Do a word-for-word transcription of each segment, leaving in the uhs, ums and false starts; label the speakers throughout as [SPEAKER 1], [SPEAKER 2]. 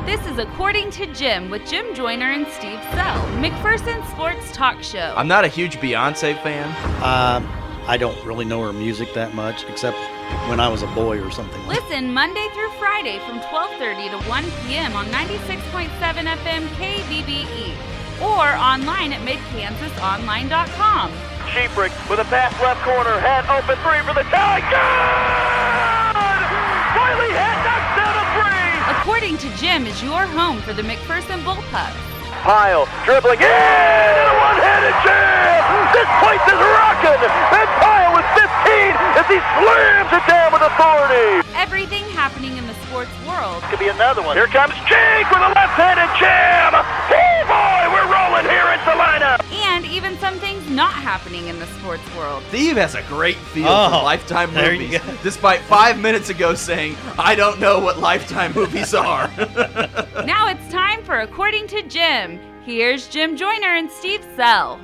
[SPEAKER 1] This is According to Jim with Jim Joyner and Steve Sell, McPherson's sports talk show.
[SPEAKER 2] I'm not a huge Beyonce fan.
[SPEAKER 3] Um, I don't really know her music that much, except when I was a boy or something.
[SPEAKER 1] Listen Monday through Friday from twelve thirty to one p.m. on ninety-six point seven F M K B B E or online at mid kansas online dot com.
[SPEAKER 4] Sheeprick with a pass left corner, head open three for the tie. Good! Wiley head knocks down a three.
[SPEAKER 1] According to Jim is your home for the McPherson Bullpups.
[SPEAKER 4] Pyle dribbling in and a one-handed jam. This place is rocking. And Pyle with fifteen as he slams it down with authority.
[SPEAKER 1] Everything happening in the sports world.
[SPEAKER 4] Could be another one. Here comes Jake with a left-handed jam. Oh boy, we're rolling here in Salina.
[SPEAKER 1] And even some things not happening in the sports world.
[SPEAKER 2] Steve has a great feel
[SPEAKER 3] Oh,
[SPEAKER 2] for Lifetime
[SPEAKER 3] there you
[SPEAKER 2] movies,
[SPEAKER 3] go.
[SPEAKER 2] despite five minutes ago saying, I don't know what Lifetime movies are.
[SPEAKER 1] Now it's time for According to Jim. Here's Jim Joyner and Steve Sell.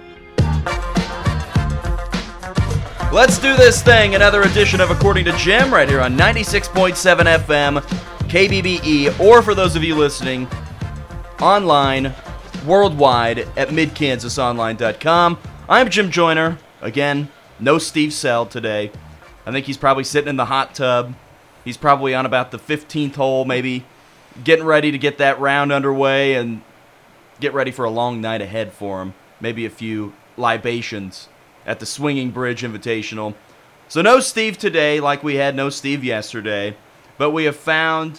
[SPEAKER 2] Let's do this thing. Another edition of According to Jim right here on ninety-six point seven F M, K B B E, or for those of you listening, online, worldwide at mid kansas online dot com. I'm Jim Joyner. Again, no Steve Sell today. I think he's probably sitting in the hot tub. He's probably on about the fifteenth hole, maybe getting ready to get that round underway and get ready for a long night ahead for him. Maybe a few libations at the Swinging Bridge Invitational. So no Steve today, like we had no Steve yesterday, but we have found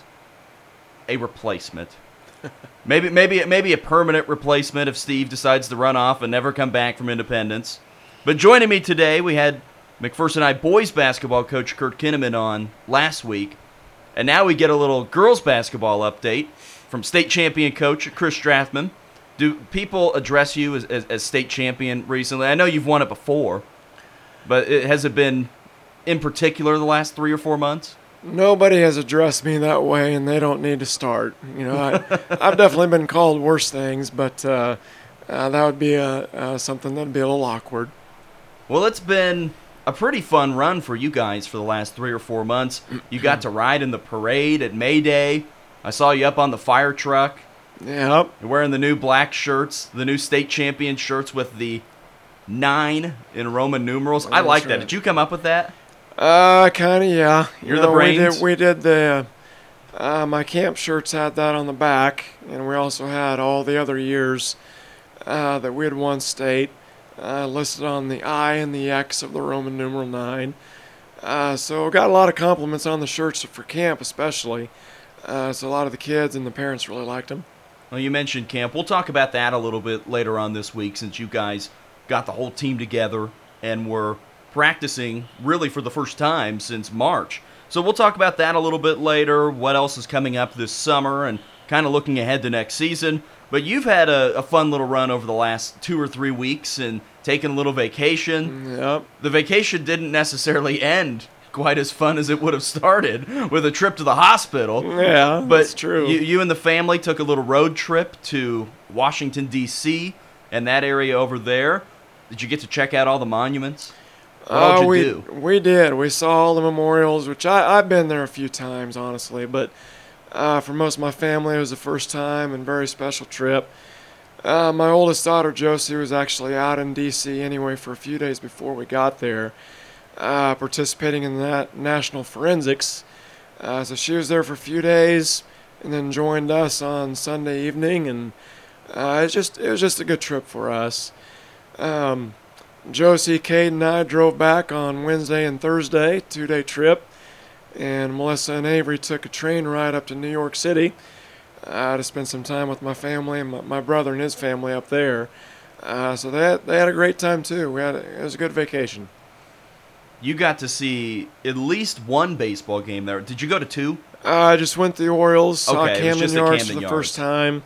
[SPEAKER 2] a replacement. maybe maybe maybe a permanent replacement if Steve decides to run off and never come back from Independence. But joining me today, we had McPherson High boys basketball coach Kurt Kinnaman on last week, and now we get a little girls basketball update from state champion coach Chris Strathman. Do people address you as, as, as state champion recently? I know you've won it before, but it, has it been in particular the last three or four months?
[SPEAKER 5] Nobody has addressed me that way, and they don't need to start. You know, I, I've definitely been called worse things, but uh, uh, that would be a, uh, something that would be a little awkward.
[SPEAKER 2] Well, it's been a pretty fun run for you guys for the last three or four months. You got to ride in the parade at May Day. I saw you up on the fire truck.
[SPEAKER 5] Yep.
[SPEAKER 2] You're wearing the new black shirts, the new state champion shirts with the nine in Roman numerals. I
[SPEAKER 5] That's
[SPEAKER 2] like that.
[SPEAKER 5] right.
[SPEAKER 2] Did you come up with that?
[SPEAKER 5] Uh, kind of, yeah. You
[SPEAKER 2] You're the
[SPEAKER 5] know,
[SPEAKER 2] brains?
[SPEAKER 5] We did, we did the, uh, my camp shirts had that on the back, and we also had all the other years uh, that we had won state uh, listed on the I and the X of the Roman numeral nine. Uh, so got a lot of compliments on the shirts for camp especially. Uh, so a lot of the kids and the parents really liked them.
[SPEAKER 2] Well, you mentioned camp. We'll talk about that a little bit later on this week since you guys got the whole team together and were practicing really for the first time since March. So we'll talk about that a little bit later, what else is coming up this summer, and kind of looking ahead to next season. But you've had a, a fun little run over the last two or three weeks and taken a little vacation.
[SPEAKER 5] Yep.
[SPEAKER 2] The vacation didn't necessarily end quite as fun as it would have started with a trip to the hospital.
[SPEAKER 5] Yeah,
[SPEAKER 2] but
[SPEAKER 5] that's true.
[SPEAKER 2] You, you and the family took a little road trip to Washington, D C and that area over there. Did you get to check out all the monuments? What all
[SPEAKER 5] Uh,
[SPEAKER 2] did you
[SPEAKER 5] we,
[SPEAKER 2] do?
[SPEAKER 5] we did. We saw all the memorials, which I, I've been there a few times, honestly. But uh, for most of my family, it was the first time and very special trip. Uh, my oldest daughter, Josie, was actually out in D C anyway for a few days before we got there, uh, participating in that National Forensics. Uh, so she was there for a few days and then joined us on Sunday evening. And uh, it's just it was just a good trip for us. Um, Josie, Cade, and I drove back on Wednesday and Thursday, two-day trip, and Melissa and Avery took a train ride up to New York City uh, to spend some time with my family and my, my brother and his family up there. Uh, so they had, they had a great time too. We had a, it was a good vacation.
[SPEAKER 2] You got to see at least one baseball game there. Did you go to two?
[SPEAKER 5] Uh, I just went to the Orioles, saw
[SPEAKER 2] Okay, it was
[SPEAKER 5] Camden
[SPEAKER 2] just the
[SPEAKER 5] Yards
[SPEAKER 2] Camden
[SPEAKER 5] for the
[SPEAKER 2] Yards.
[SPEAKER 5] first time.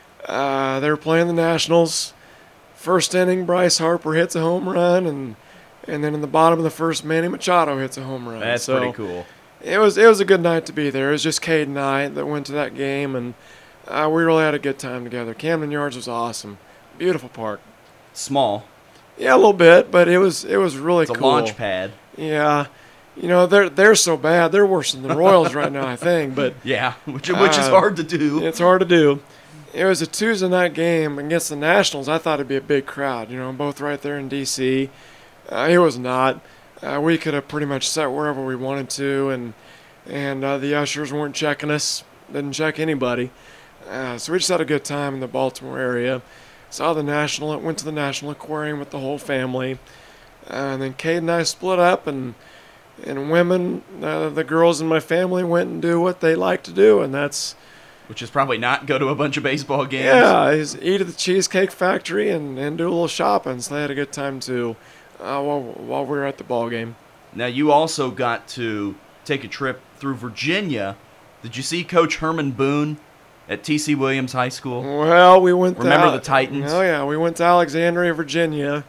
[SPEAKER 5] Uh, they were playing the Nationals. First inning, Bryce Harper hits a home run, and and then in the bottom of the first, Manny Machado hits a home run.
[SPEAKER 2] That's
[SPEAKER 5] so
[SPEAKER 2] pretty cool.
[SPEAKER 5] It was it was a good night to be there. It was just Cade and I that went to that game, and uh, we really had a good time together. Camden Yards was awesome, beautiful park.
[SPEAKER 2] Small.
[SPEAKER 5] Yeah, a little bit, but it was it was really
[SPEAKER 2] It's a
[SPEAKER 5] cool.
[SPEAKER 2] launch pad.
[SPEAKER 5] Yeah, You know, they're they're so bad. They're worse than the Royals right now, I think. But
[SPEAKER 2] Yeah, which which is
[SPEAKER 5] Uh,
[SPEAKER 2] hard to do.
[SPEAKER 5] it's hard to do. It was a Tuesday night game against the Nationals. I thought it'd be a big crowd, you know, both right there in D C Uh, it was not. Uh, we could have pretty much sat wherever we wanted to, and and uh, the ushers weren't checking us. Didn't check anybody. Uh, so we just had a good time in the Baltimore area. Saw the National. Went to the National Aquarium with the whole family. Uh, and then Kate and I split up, and and women, uh, the girls in my family went and do what they like to do, and that's
[SPEAKER 2] Which is probably not go to a bunch of baseball games.
[SPEAKER 5] yeah, is eat at the Cheesecake Factory and, and do a little shopping. So they had a good time too, uh, while while we were at the ball game.
[SPEAKER 2] Now, you also got to take a trip through Virginia. Did you see Coach Herman Boone at T C Williams High School?
[SPEAKER 5] Well, we went.
[SPEAKER 2] Remember
[SPEAKER 5] to,
[SPEAKER 2] the Titans?
[SPEAKER 5] Oh yeah, we went to Alexandria, Virginia.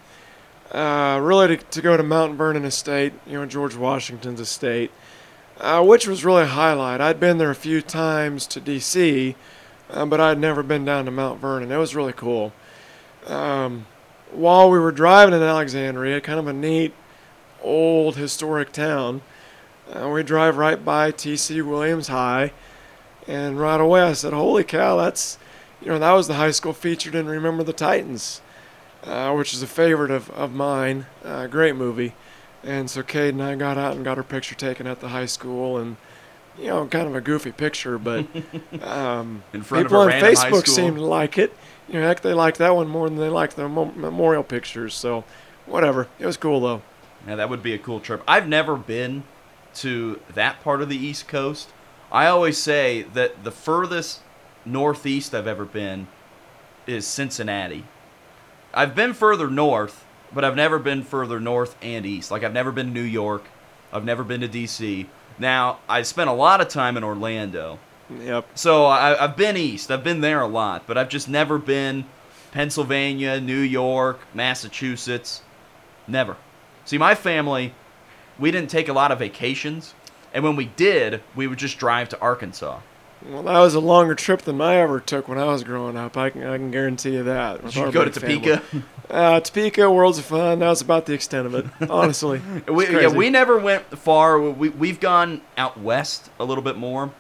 [SPEAKER 5] Uh, really to, to go to Mount Vernon Estate, you know, George Washington's estate, uh, which was really a highlight. I'd been there a few times to D C, uh, but I'd never been down to Mount Vernon. It was really cool. Um, while we were driving in Alexandria, kind of a neat, old, historic town, uh, we drive right by T C Williams High, and right away I said, holy cow, that's, you know, that was the high school featured in Remember the Titans, uh, which is a favorite of, of mine. Uh, great movie. And so Kate and I got out and got her picture taken at the high school, and, you know, kind of a goofy picture, but um,
[SPEAKER 2] In front of
[SPEAKER 5] people
[SPEAKER 2] a
[SPEAKER 5] on
[SPEAKER 2] random high
[SPEAKER 5] Facebook
[SPEAKER 2] school.
[SPEAKER 5] seemed to like it. You know, heck, they liked that one more than they liked the mo- memorial pictures, so whatever. It was cool, though.
[SPEAKER 2] Yeah, that would be a cool trip. I've never been to that part of the East Coast. I always say that the furthest northeast I've ever been is Cincinnati. I've been further north, but I've never been further north and east. Like, I've never been to New York. I've never been to D C. Now, I spent a lot of time in Orlando.
[SPEAKER 5] Yep.
[SPEAKER 2] So I, I've been east. I've been there a lot, but I've just never been Pennsylvania, New York, Massachusetts. Never. See, my family, we didn't take a lot of vacations, and when we did, we would just drive to Arkansas.
[SPEAKER 5] Well, that was a longer trip than I ever took when I was growing up. I can I can guarantee you that. with
[SPEAKER 2] Did you
[SPEAKER 5] our
[SPEAKER 2] go to
[SPEAKER 5] big
[SPEAKER 2] Topeka?
[SPEAKER 5] family. Uh, Topeka, Worlds of Fun. That was about the extent of it, honestly.
[SPEAKER 2] we,
[SPEAKER 5] It's
[SPEAKER 2] yeah,
[SPEAKER 5] crazy.
[SPEAKER 2] we never went far. We, we've gone out west a little bit more.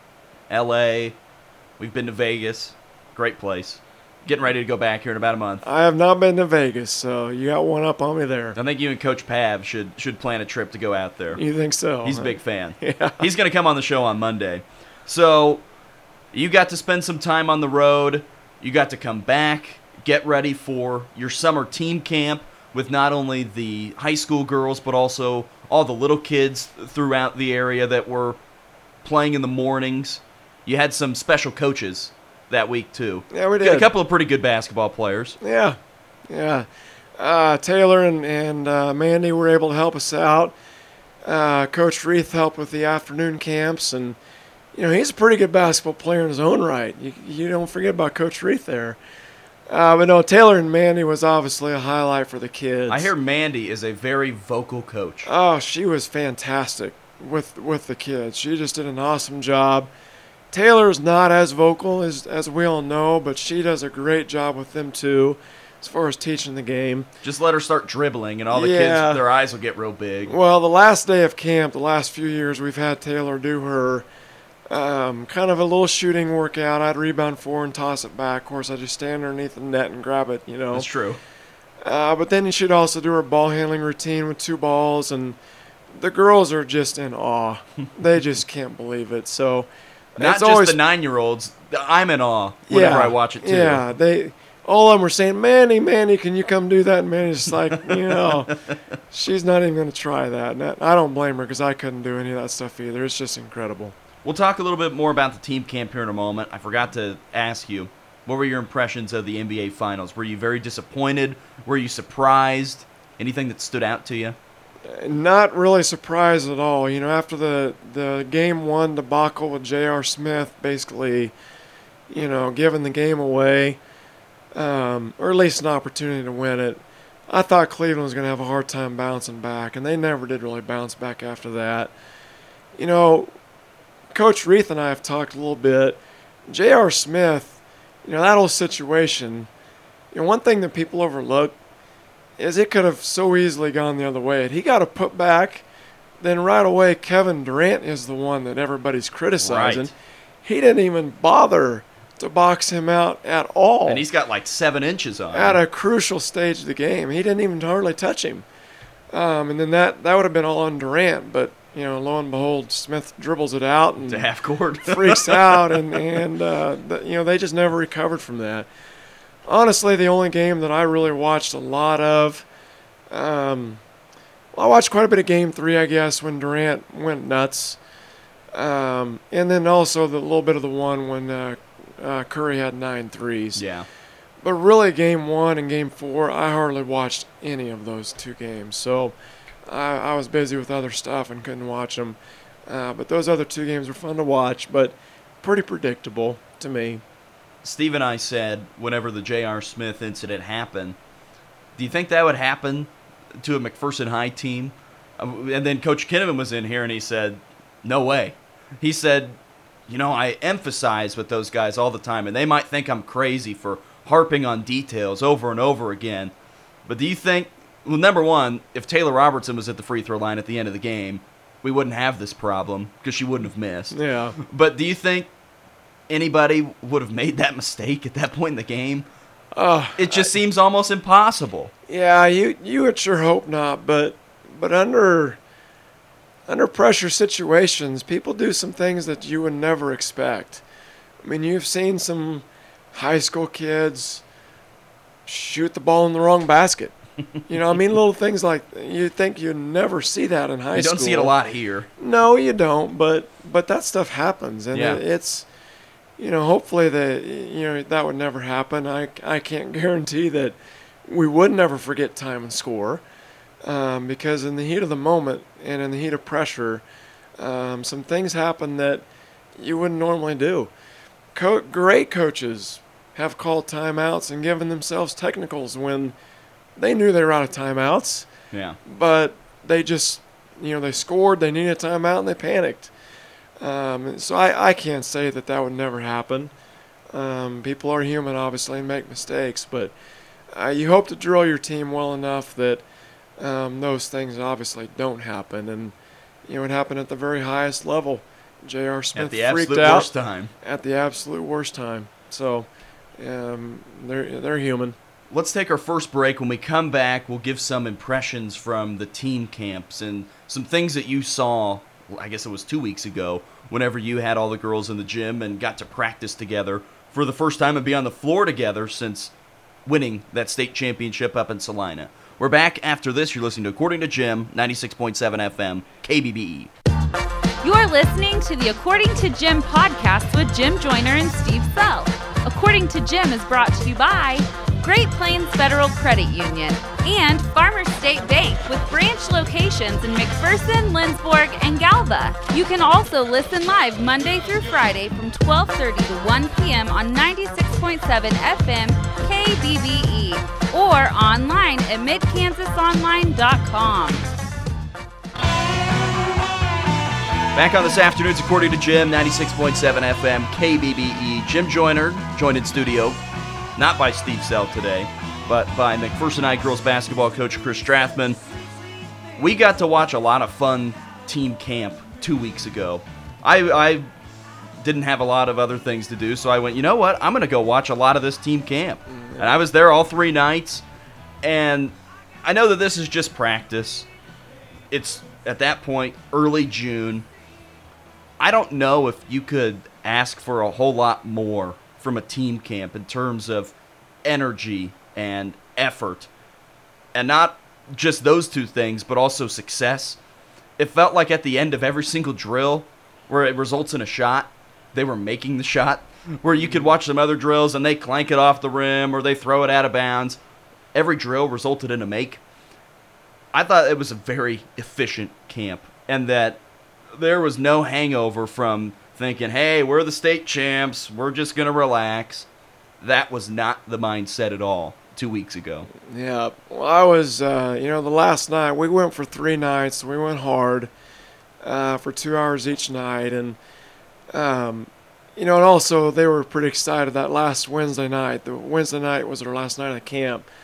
[SPEAKER 2] L A. We've been to Vegas. Great place. Getting ready to go back here in about a month.
[SPEAKER 5] I have not been to Vegas, so you got one up on me there.
[SPEAKER 2] I think you and Coach Pav should should plan a trip to go out there.
[SPEAKER 5] You think so?
[SPEAKER 2] He's a
[SPEAKER 5] huh?
[SPEAKER 2] big fan.
[SPEAKER 5] Yeah.
[SPEAKER 2] He's going to come on the show on Monday. So you got to spend some time on the road. You got to come back, get ready for your summer team camp with not only the high school girls, but also all the little kids throughout the area that were playing in the mornings. You had some special coaches that week, too.
[SPEAKER 5] Yeah, we
[SPEAKER 2] Got a
[SPEAKER 5] did.
[SPEAKER 2] couple of pretty good basketball players.
[SPEAKER 5] Yeah, yeah. Uh, Taylor and, and uh, Mandy were able to help us out. Uh, Coach Reith helped with the afternoon camps, and you know he's a pretty good basketball player in his own right. You, you don't forget about Coach Reith there. Uh, but no, Taylor and Mandy was obviously a highlight for the kids.
[SPEAKER 2] I hear Mandy is a very vocal coach.
[SPEAKER 5] Oh, she was fantastic with with the kids. She just did an awesome job. Taylor's not as vocal as as we all know, but she does a great job with them too, as far as teaching the game.
[SPEAKER 2] Just let her start dribbling, and all the
[SPEAKER 5] Yeah.
[SPEAKER 2] kids, their eyes will get real big.
[SPEAKER 5] Well, the last day of camp, the last few years, we've had Taylor do her um, kind of a little shooting workout. I'd rebound for her and toss it back. Of course, I just stand underneath the net and grab it, you know.
[SPEAKER 2] That's true.
[SPEAKER 5] Uh, but then she'd also do her ball handling routine with two balls, and the girls are just in awe. They just can't believe it. So
[SPEAKER 2] Not
[SPEAKER 5] it's
[SPEAKER 2] just
[SPEAKER 5] always,
[SPEAKER 2] the nine-year-olds. I'm in awe whenever
[SPEAKER 5] yeah,
[SPEAKER 2] I watch it, too.
[SPEAKER 5] Yeah, they all of them were saying, Manny, Manny, can you come do that? And Manny's just like, you know, she's not even going to try that. And that- I don't blame her because I couldn't do any of that stuff either. It's just incredible.
[SPEAKER 2] We'll talk a little bit more about the team camp here in a moment. I forgot to ask you, what were your impressions of the N B A Finals? Were you very disappointed? Were you surprised? Anything that stood out to you?
[SPEAKER 5] Not really surprised at all. You know, after the, the game one debacle with J R. Smith basically, you know, giving the game away, um, or at least an opportunity to win it, I thought Cleveland was going to have a hard time bouncing back, and they never did really bounce back after that. You know, Coach Reith and I have talked a little bit. J R. Smith, you know, that whole situation, you know, one thing that people overlook is it could have so easily gone the other way. He got a put back then right away Kevin Durant is the one that everybody's criticizing.
[SPEAKER 2] Right.
[SPEAKER 5] He didn't even bother to box him out at all.
[SPEAKER 2] And he's got like seven inches on him.
[SPEAKER 5] At a crucial stage of the game. He didn't even hardly touch him. Um, and then that, that would have been all on Durant, but, you know, lo and behold, Smith dribbles it out and
[SPEAKER 2] to half court.
[SPEAKER 5] freaks out, and, and uh, the, you know, they just never recovered from that. Honestly, the only game that I really watched a lot of, um, well, I watched quite a bit of Game three, I guess, when Durant went nuts. Um, and then also the little bit of the one when uh, uh, Curry had nine threes.
[SPEAKER 2] Yeah.
[SPEAKER 5] But really, Game one and Game four, I hardly watched any of those two games. So I, I was busy with other stuff and couldn't watch them. Uh, but those other two games were fun to watch, but pretty predictable to me.
[SPEAKER 2] Steve and I said whenever the J R. Smith incident happened, do you think that would happen to a McPherson High team? Um, and then Coach Kinnaman was in here and he said, no way. He said, you know, I emphasize with those guys all the time, and they might think I'm crazy for harping on details over and over again. But do you think, well, number one, if Taylor Robertson was at the free throw line at the end of the game, we wouldn't have this problem because she wouldn't have missed.
[SPEAKER 5] Yeah.
[SPEAKER 2] But do you think anybody would have made that mistake at that point in the game?
[SPEAKER 5] Uh,
[SPEAKER 2] It just seems almost impossible.
[SPEAKER 5] yeah, you you would sure hope not, but but under under pressure situations, people do some things that you would never expect. I mean, you've seen some high school kids shoot the ball in the wrong basket. You know, I mean, little things like you think you'd never see that in high
[SPEAKER 2] You
[SPEAKER 5] school.
[SPEAKER 2] don't see it a lot here.
[SPEAKER 5] No, you don't. But but that stuff happens, and
[SPEAKER 2] Yeah.
[SPEAKER 5] it, it's you know, hopefully that you know that would never happen. I I can't guarantee that we would never forget time and score, um, because in the heat of the moment and in the heat of pressure, um, some things happen that you wouldn't normally do. Co- great coaches have called timeouts and given themselves technicals when they knew they were out of timeouts,
[SPEAKER 2] Yeah.
[SPEAKER 5] but they just, you know, they scored, they needed a timeout, and they panicked. Um, so I, I can't say that that would never happen. Um, people are human, obviously, and make mistakes, but uh, you hope to drill your team well enough that um, those things obviously don't happen. And, you know, it happened at the very highest level. J R. Smith
[SPEAKER 2] At the
[SPEAKER 5] freaked
[SPEAKER 2] absolute
[SPEAKER 5] out
[SPEAKER 2] worst time.
[SPEAKER 5] at the absolute worst time. So um, they're they're human.
[SPEAKER 2] Let's take our first break. When we come back, we'll give some impressions from the team camps and some things that you saw, I guess it was two weeks ago, whenever you had all the girls in the gym and got to practice together for the first time and be on the floor together since winning that state championship up in Salina. We're back after this. You're listening to According to Jim, ninety-six point seven F M, K B B E.
[SPEAKER 1] You're listening to the According to Jim podcast with Jim Joyner and Steve Sell. According to Jim is brought to you by Great Plains Federal Credit Union and Farmers State Bank with branch locations in McPherson, Lindsborg, and Galva. You can also listen live Monday through Friday from twelve thirty to one p.m. on ninety-six point seven F M K B B E or online at mid kansas online dot com.
[SPEAKER 2] Back on this afternoon's According to Jim, ninety-six point seven F M, K B B E. Jim Joyner, joined in studio, not by Steve Sell today, but by McPherson High girls basketball coach Chris Strathman. We got to watch a lot of fun team camp two weeks ago. I, I didn't have a lot of other things to do, so I went, you know what, I'm going to go watch a lot of this team camp. And I was there all three nights, and I know that this is just practice. It's, at that point, early June. I don't know if you could ask for a whole lot more from a team camp in terms of energy and effort. And not just those two things, but also success. It felt like at the end of every single drill where it results in a shot, they were making the shot. Where you could watch some other drills and they clank it off the rim or they throw it out of bounds. Every drill resulted in a make. I thought it was a very efficient camp and that there was no hangover from thinking, hey, we're the state champs, we're just going to relax. That was not the mindset at all two weeks ago.
[SPEAKER 5] Yeah, well, I was, uh, you know, the last night, we went for three nights. We went hard uh, for two hours each night. And, um, you know, and also they were pretty excited that last Wednesday night. The Wednesday night was our last night of camp.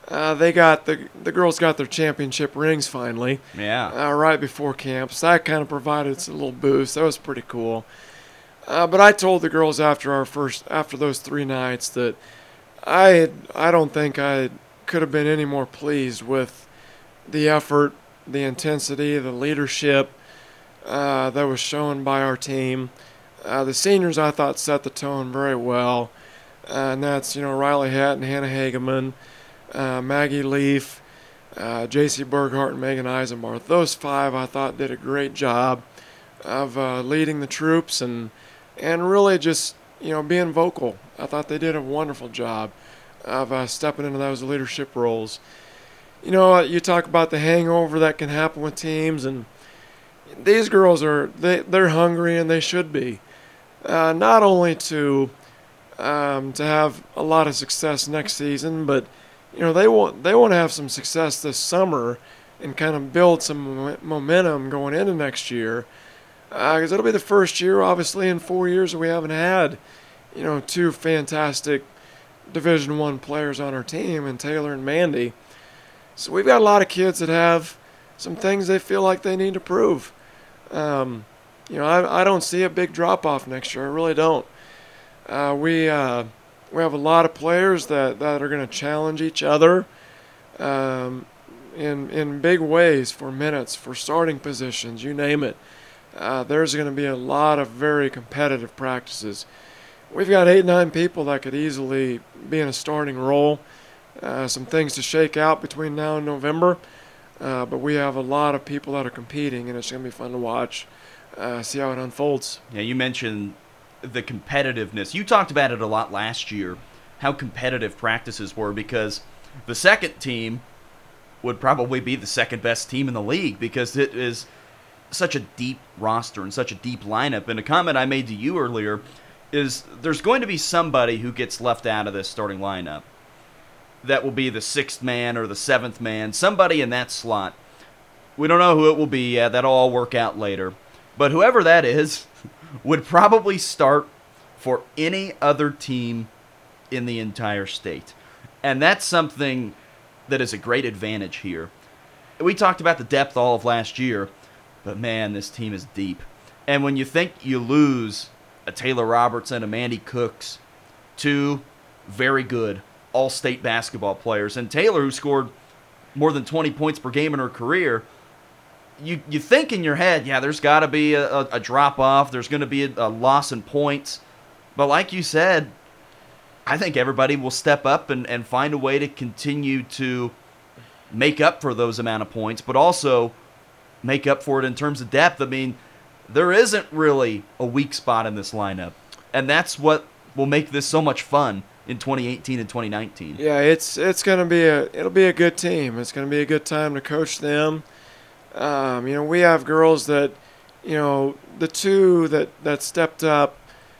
[SPEAKER 5] Uh, they got the the girls got their championship rings finally.
[SPEAKER 2] Yeah.
[SPEAKER 5] Uh, right before camp, so that kind of provided us a little boost. That was pretty cool. Uh, but I told the girls after our first after those three nights that I had, I don't think I could have been any more pleased with the effort, the intensity, the leadership uh, that was shown by our team. Uh, the seniors, I thought, set the tone very well, uh, and that's you know Riley Hatton, Hannah Hageman, uh, Maggie Leaf, uh, J C Berghart, and Megan Eisenbarth. Those five, I thought, did a great job of uh, leading the troops and and really just you know being vocal. I thought they did a wonderful job of uh, stepping into those leadership roles. You know, you talk about the hangover that can happen with teams, and these girls are they they're hungry, and they should be. Uh, not only to um, to have a lot of success next season, but you know they want they want to have some success this summer and kind of build some momentum going into next year, because uh, it'll be the first year, obviously, in four years that we haven't had you know two fantastic Division One players on our team, and Taylor and Mandy. So we've got a lot of kids that have some things they feel like they need to prove. Um, you know, I, I don't see a big drop-off next year. I really don't. Uh, we uh, we have a lot of players that, that are going to challenge each other um, in in big ways for minutes, for starting positions, you name it. Uh, there's going to be a lot of very competitive practices. We've got eight, nine people that could easily be in a starting role. Uh, some things to shake out between now and November. Uh, but we have a lot of people that are competing, and it's going to be fun to watch, uh, see how it unfolds.
[SPEAKER 2] Yeah, you mentioned the competitiveness. You talked about it a lot last year, how competitive practices were, because the second team would probably be the second best team in the league because it is such a deep roster and such a deep lineup. And a comment I made to you earlier is there's going to be somebody who gets left out of this starting lineup. That will be the sixth man or the seventh man, somebody in that slot. We don't know who it will be yet. That'll all work out later. But whoever that is would probably start for any other team in the entire state. And that's something that is a great advantage here. We talked about the depth all of last year, but man, this team is deep. And when you think you lose a Taylor Robertson, a Mandy Cooks, two very good all-state basketball players, and Taylor, who scored more than twenty points per game in her career, you you think in your head, yeah, there's got to be a, a, a drop-off, there's going to be a, a loss in points. But like you said, I think everybody will step up and, and find a way to continue to make up for those amount of points, but also make up for it in terms of depth. I mean, there isn't really a weak spot in this lineup, and that's what will make this so much fun in twenty eighteen and twenty nineteen.
[SPEAKER 5] Yeah, it's it's gonna be a it'll be a good team. It's gonna be a good time to coach them. Um, you know, we have girls that, you know, the two that that stepped up,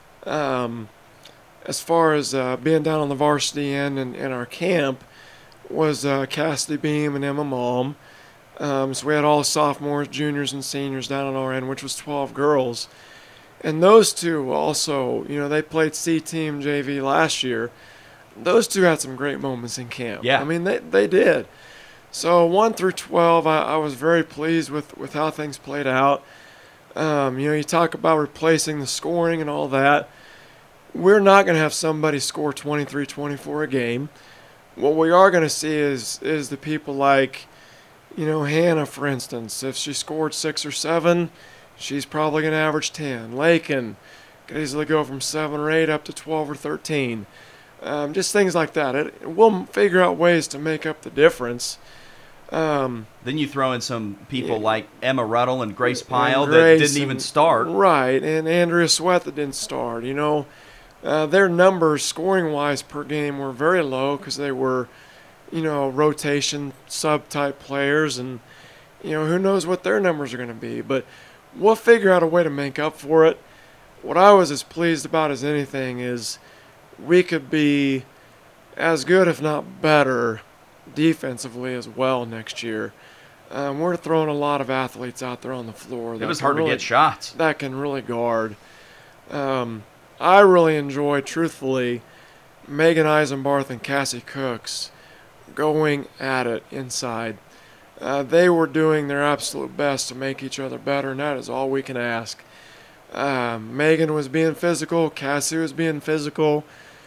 [SPEAKER 5] um, as far as uh, being down on the varsity end in, in our camp, was uh, Cassidy Beam and Emma Malm. Um, so we had all sophomores, juniors, and seniors down on our end, which was twelve girls. And those two also, you know, they played C-Team J V last year. Those two had some great moments in camp.
[SPEAKER 2] Yeah.
[SPEAKER 5] I mean, they, they did. So one through twelve, I, I was very pleased with, with how things played out. Um, you know, you talk about replacing the scoring and all that. We're not going to have somebody score twenty-three, twenty-four a game. What we are going to see is is the people like, you know, Hannah, for instance. If she scored six or seven, she's probably going to average ten. Lakin could easily go from seven or eight up to twelve or thirteen. Um, just things like that. It, we'll figure out ways to make up the difference. Um,
[SPEAKER 2] then you throw in some people yeah. like Emma Ruddle and Grace
[SPEAKER 5] and
[SPEAKER 2] Pyle
[SPEAKER 5] Grace
[SPEAKER 2] that didn't even
[SPEAKER 5] and,
[SPEAKER 2] start.
[SPEAKER 5] Right, and Andrea Sweat that didn't start. You know, uh, their numbers scoring-wise per game were very low because they were, you know, rotation sub-type players, and, you know, who knows what their numbers are going to be. But we'll figure out a way to make up for it. What I was as pleased about as anything is we could be as good, if not better, defensively as well next year. Um, we're throwing a lot of athletes out there on the floor.
[SPEAKER 2] It was hard really, to get shots.
[SPEAKER 5] That can really guard. Um, I really enjoyed, truthfully, Megan Eisenbarth and Cassie Cooks going at it inside. Uh, they were doing their absolute best to make each other better, and that is all we can ask. Uh, Megan was being physical. Cassie was being physical.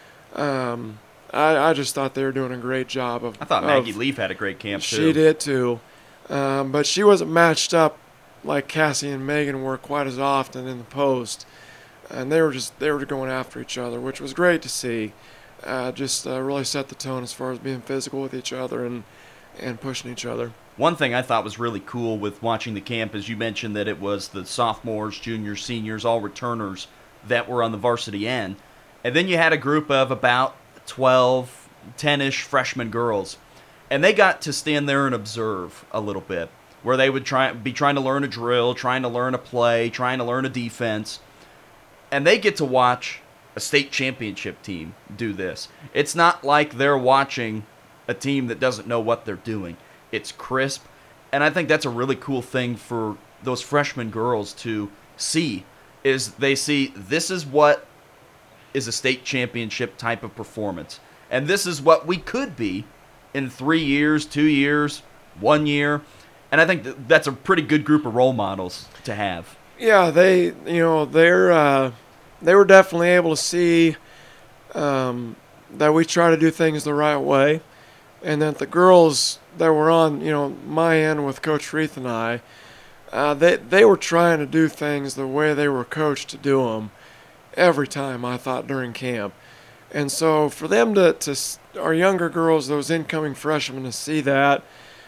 [SPEAKER 5] Um, I, I just thought they were doing a great job of.
[SPEAKER 2] I thought
[SPEAKER 5] of,
[SPEAKER 2] Maggie Leaf had a great camp too.
[SPEAKER 5] She did too, um, but she wasn't matched up like Cassie and Megan were quite as often in the post, and they were just they were going after each other, which was great to see. Uh, just uh, really set the tone as far as being physical with each other and and pushing each other.
[SPEAKER 2] One thing I thought was really cool with watching the camp is you mentioned that it was the sophomores, juniors, seniors, all returners that were on the varsity end. And then you had a group of about twelve, ten-ish freshman girls. And they got to stand there and observe a little bit, where they would try be trying to learn a drill, trying to learn a play, trying to learn a defense. And they get to watch a state championship team do this. It's not like they're watching a team that doesn't know what they're doing. It's crisp, and I think that's a really cool thing for those freshman girls to see, is they see this is what is a state championship type of performance, and this is what we could be in three years, two years, one year, and I think that that's a pretty good group of role models to have.
[SPEAKER 5] Yeah, they, you know, they're uh, they were definitely able to see um, that we try to do things the right way, and that the girls that were on, you know, my end with Coach Reith and I, uh, they they were trying to do things the way they were coached to do them every time, I thought, during camp. And so for them to, to our younger girls, those incoming freshmen, to see that,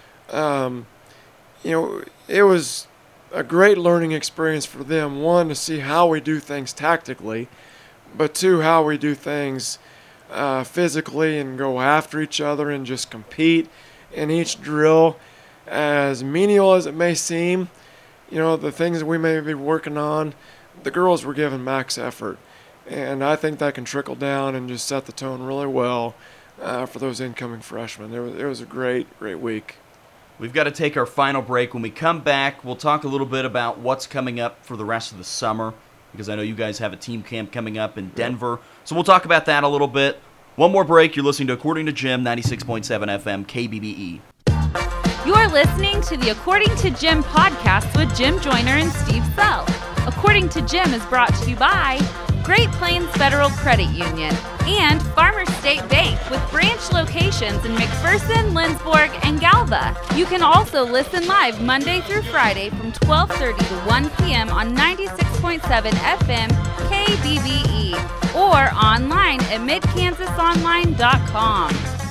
[SPEAKER 5] um, you know, it was a great learning experience for them. One, to see how we do things tactically, but two, how we do things uh, physically and go after each other and just compete in each drill. As menial as it may seem, you know, the things that we may be working on, the girls were giving max effort. And I think that can trickle down and just set the tone really well uh, for those incoming freshmen. It was, it was a great, great week.
[SPEAKER 2] We've got to take our final break. When we come back, we'll talk a little bit about what's coming up for the rest of the summer, because I know you guys have a team camp coming up in Denver. So we'll talk about that a little bit. One more break. You're listening to According to Jim, ninety-six point seven F M, K B B E.
[SPEAKER 1] You're listening to the According to Jim podcast with Jim Joyner and Steve Sell. According to Jim is brought to you by Great Plains Federal Credit Union and Farmers State Bank, with branch locations in McPherson, Lindsborg, and Galva. You can also listen live Monday through Friday from twelve thirty to one p.m. on ninety-six point seven F M K B B E or online at mid kansas online dot com.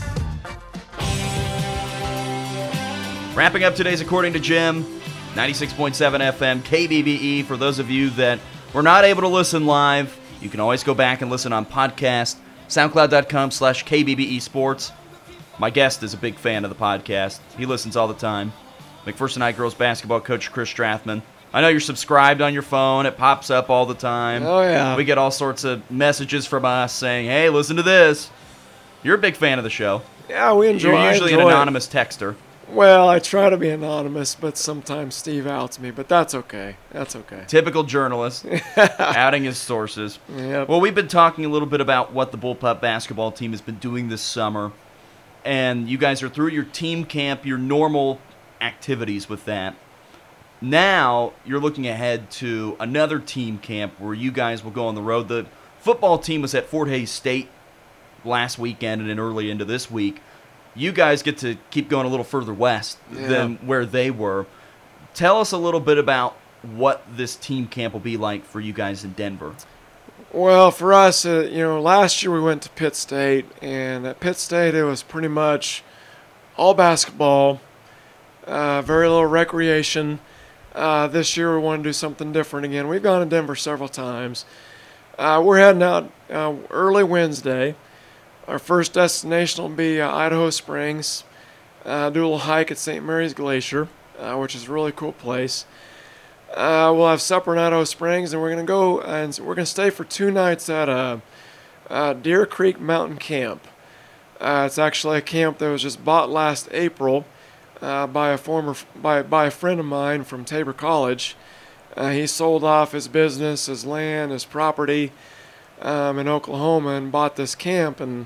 [SPEAKER 2] Wrapping up today's According to Jim, ninety-six point seven F M, K B B E. For those of you that were not able to listen live, you can always go back and listen on podcast, soundcloud.com slash KBBE Sports. My guest is a big fan of the podcast. He listens all the time. McPherson High girls basketball coach Chris Strathman. I know you're subscribed on your phone. It pops up all the time.
[SPEAKER 5] Oh, yeah.
[SPEAKER 2] We get all sorts of messages from us saying, hey, listen to this. You're a big fan of the show.
[SPEAKER 5] Yeah, we enjoy it.
[SPEAKER 2] You're usually an anonymous texter.
[SPEAKER 5] Well, I try to be anonymous, but sometimes Steve outs me, but that's okay. That's okay.
[SPEAKER 2] Typical journalist, outing his sources.
[SPEAKER 5] Yep.
[SPEAKER 2] Well, we've been talking a little bit about what the Bullpup basketball team has been doing this summer, and you guys are through your team camp, your normal activities with that. Now you're looking ahead to another team camp where you guys will go on the road. The football team was at Fort Hays State last weekend and then early into this week. You guys get to keep going a little further west
[SPEAKER 5] yeah.
[SPEAKER 2] than where they were. Tell us a little bit about what this team camp will be like for you guys in Denver.
[SPEAKER 5] Well, for us, uh, you know, last year we went to Pitt State, and at Pitt State it was pretty much all basketball, uh, very little recreation. Uh, this year we want to do something different again. We've gone to Denver several times. Uh, we're heading out uh, early Wednesday. Our first destination will be uh, Idaho Springs. Uh, do a little hike at Saint Mary's Glacier, uh, which is a really cool place. Uh, we'll have supper in Idaho Springs, and we're gonna go and we're gonna stay for two nights at uh, uh, Deer Creek Mountain Camp. Uh, it's actually a camp that was just bought last April uh, by a former by by a friend of mine from Tabor College. Uh, he sold off his business, his land, his property um, in Oklahoma, and bought this camp, and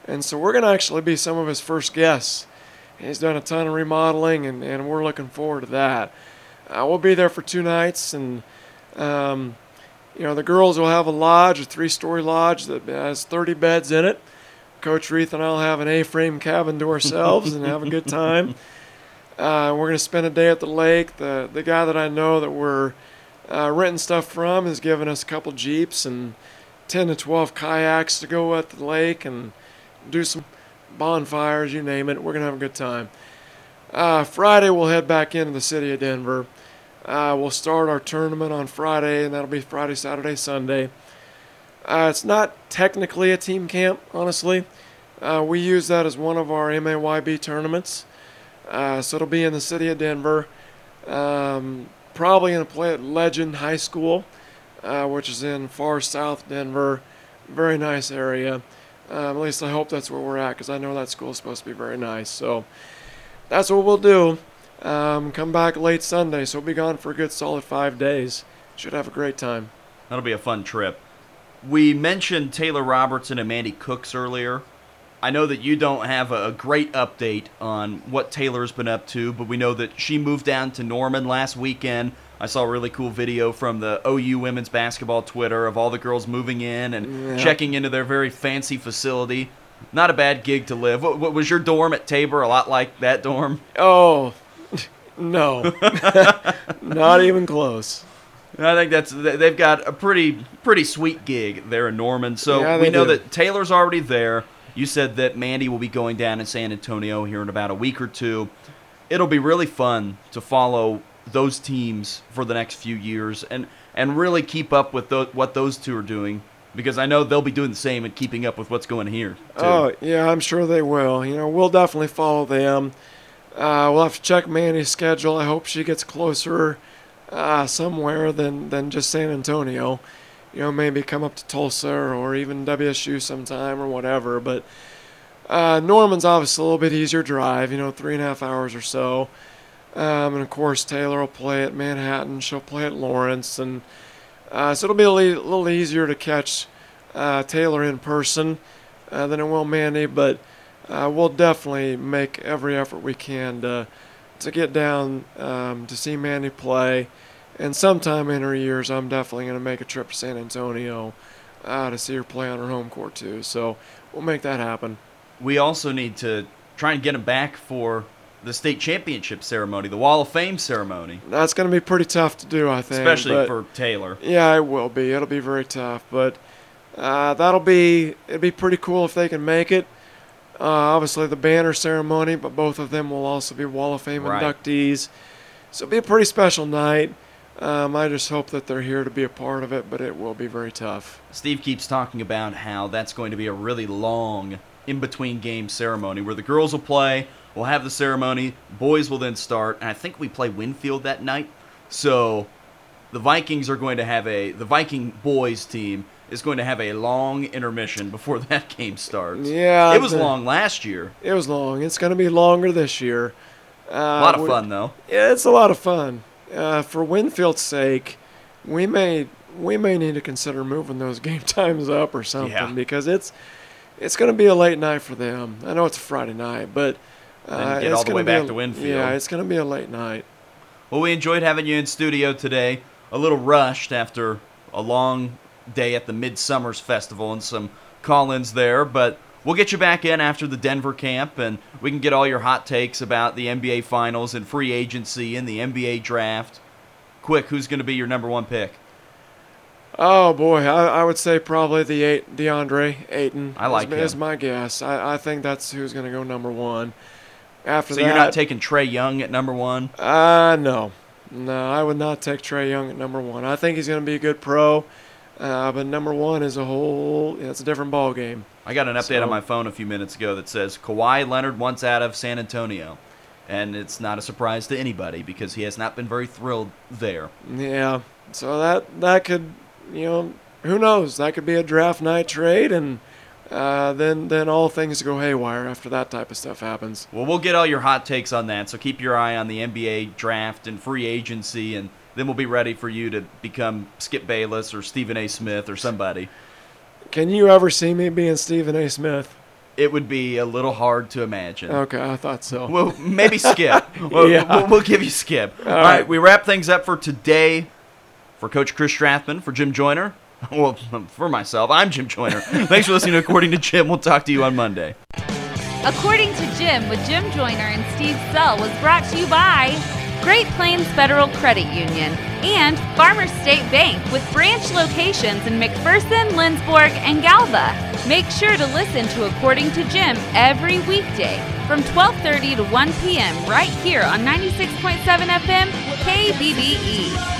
[SPEAKER 5] And so we're going to actually be some of his first guests. He's done a ton of remodeling, and, and we're looking forward to that. Uh, we'll be there for two nights, and um, you know, the girls will have a lodge, a three-story lodge that has thirty beds in it. Coach Reith and I will have an A-frame cabin to ourselves and have a good time. Uh, we're going to spend a day at the lake. The the guy that I know that we're uh, renting stuff from has given us a couple Jeeps and ten to twelve kayaks to go at the lake and do some bonfires, you name it. We're going to have a good time. Uh, Friday, we'll head back into the city of Denver. Uh, we'll start our tournament on Friday, and that'll be Friday, Saturday, Sunday. Uh, it's not technically a team camp, honestly. Uh, we use that as one of our M A Y B tournaments. Uh, so it'll be in the city of Denver. Um, probably going to play at Legend High School, uh, which is in far south Denver. Very nice area. Um, at least I hope that's where we're at, because I know that school is supposed to be very nice. So that's what we'll do. Um, come back late Sunday, so we'll be gone for a good solid five days. Should have a great time.
[SPEAKER 2] That'll be a fun trip. We mentioned Taylor Robertson and Mandy Cooks earlier. I know that you don't have a great update on what Taylor's been up to, but we know that she moved down to Norman last weekend. I saw a really cool video from the O U women's basketball Twitter of all the girls moving in and
[SPEAKER 5] Yeah.
[SPEAKER 2] checking into their very fancy facility. Not a bad gig to live. What, what was your dorm at Tabor a lot like that dorm?
[SPEAKER 5] Oh, no. Not even close.
[SPEAKER 2] I think that's they've got a pretty pretty sweet gig there in Norman. So
[SPEAKER 5] Yeah,
[SPEAKER 2] we
[SPEAKER 5] they
[SPEAKER 2] know
[SPEAKER 5] do.
[SPEAKER 2] that Taylor's already there. You said that Mandy will be going down in San Antonio here in about a week or two. It'll be really fun to follow those teams for the next few years and, and really keep up with those, what those two are doing, because I know they'll be doing the same and keeping up with what's going here, too.
[SPEAKER 5] Oh, yeah, I'm sure they will. You know, we'll definitely follow them. Uh, we'll have to check Mandy's schedule. I hope she gets closer uh, somewhere than, than just San Antonio. You know, maybe come up to Tulsa or even W S U sometime or whatever. But uh, Norman's obviously a little bit easier drive, you know, three and a half hours or so. Um, and, of course, Taylor will play at Manhattan. She'll play at Lawrence. And uh, so it'll be a li- little easier to catch uh, Taylor in person uh, than it will Mandy. But uh, we'll definitely make every effort we can to, to get down um, to see Mandy play. And sometime in her years, I'm definitely going to make a trip to San Antonio uh, to see her play on her home court, too. So we'll make that happen.
[SPEAKER 2] We also need to try and get them back for the state championship ceremony, the Wall of Fame ceremony.
[SPEAKER 5] That's going to be pretty tough to do, I think.
[SPEAKER 2] Especially
[SPEAKER 5] but
[SPEAKER 2] for Taylor.
[SPEAKER 5] Yeah, it will be. It'll be very tough. But uh, that'll be, it'd be pretty cool if they can make it. Uh, obviously, the banner ceremony, but both of them will also be Wall of Fame
[SPEAKER 2] Right.
[SPEAKER 5] inductees. So it'll be a pretty special night. Um, I just hope that they're here to be a part of it, but it will be very tough.
[SPEAKER 2] Steve keeps talking about how that's going to be a really long in-between game ceremony where the girls will play, we'll have the ceremony, boys will then start, and I think we play Winfield that night. So the Vikings are going to have a, the Viking boys team is going to have a long intermission before that game starts.
[SPEAKER 5] Yeah.
[SPEAKER 2] It was
[SPEAKER 5] the-
[SPEAKER 2] long last year.
[SPEAKER 5] It was long. It's going to be longer this year. Uh,
[SPEAKER 2] A lot of
[SPEAKER 5] we-
[SPEAKER 2] fun, though.
[SPEAKER 5] Yeah, it's a lot of fun. Uh, for Winfield's sake, we may we may need to consider moving those game times up or something
[SPEAKER 2] Yeah.
[SPEAKER 5] because it's it's going to be a late night for them. I know it's a Friday night, but uh,
[SPEAKER 2] Then get
[SPEAKER 5] it's
[SPEAKER 2] all the
[SPEAKER 5] gonna
[SPEAKER 2] way
[SPEAKER 5] be
[SPEAKER 2] back
[SPEAKER 5] a-
[SPEAKER 2] to Winfield.
[SPEAKER 5] Yeah, it's going to be a late night.
[SPEAKER 2] Well, we enjoyed having you in studio today. A little rushed after a long day at the Midsummer's Festival and some call-ins there, but we'll get you back in after the Denver camp, and we can get all your hot takes about the N B A Finals and free agency and the N B A Draft. Quick, who's going to be your number one pick?
[SPEAKER 5] Oh boy, I, I would say probably the eight, DeAndre Ayton.
[SPEAKER 2] I like
[SPEAKER 5] is,
[SPEAKER 2] him.
[SPEAKER 5] is my guess. I, I think that's who's going to go number one. After
[SPEAKER 2] So
[SPEAKER 5] that,
[SPEAKER 2] you're not taking Trae Young at number one?
[SPEAKER 5] Uh, no. No, I would not take Trae Young at number one. I think he's going to be a good pro, uh, but number one is a whole, yeah, it's a different ball game.
[SPEAKER 2] I got an update
[SPEAKER 5] So-
[SPEAKER 2] on my phone a few minutes ago that says Kawhi Leonard wants out of San Antonio. And it's not a surprise to anybody because he has not been very thrilled there.
[SPEAKER 5] Yeah, so that that could, you know, who knows? That could be a draft night trade, and uh, then then all things go haywire after that type of stuff happens.
[SPEAKER 2] Well, we'll get all your hot takes on that, so keep your eye on the N B A draft and free agency, and then we'll be ready for you to become Skip Bayless or Stephen A. Smith or somebody.
[SPEAKER 5] Can you ever see me being Stephen A. Smith?
[SPEAKER 2] it would be a little hard to imagine.
[SPEAKER 5] Okay, I thought so.
[SPEAKER 2] Well, maybe Skip. We'll,
[SPEAKER 5] Yeah.
[SPEAKER 2] we'll, we'll give you Skip. All right.
[SPEAKER 5] right.
[SPEAKER 2] we wrap things up for today. For Coach Chris Strathman, for Jim Joyner, well, for myself, I'm Jim Joyner. Thanks for listening to According to Jim. We'll talk to you on Monday.
[SPEAKER 1] According to Jim with Jim Joyner and Steve Sell was brought to you by Great Plains Federal Credit Union and Farmers State Bank with branch locations in McPherson, Lindsborg, and Galva. Make sure to listen to According to Jim every weekday from twelve thirty to one p.m. right here on ninety-six point seven F M K B B E.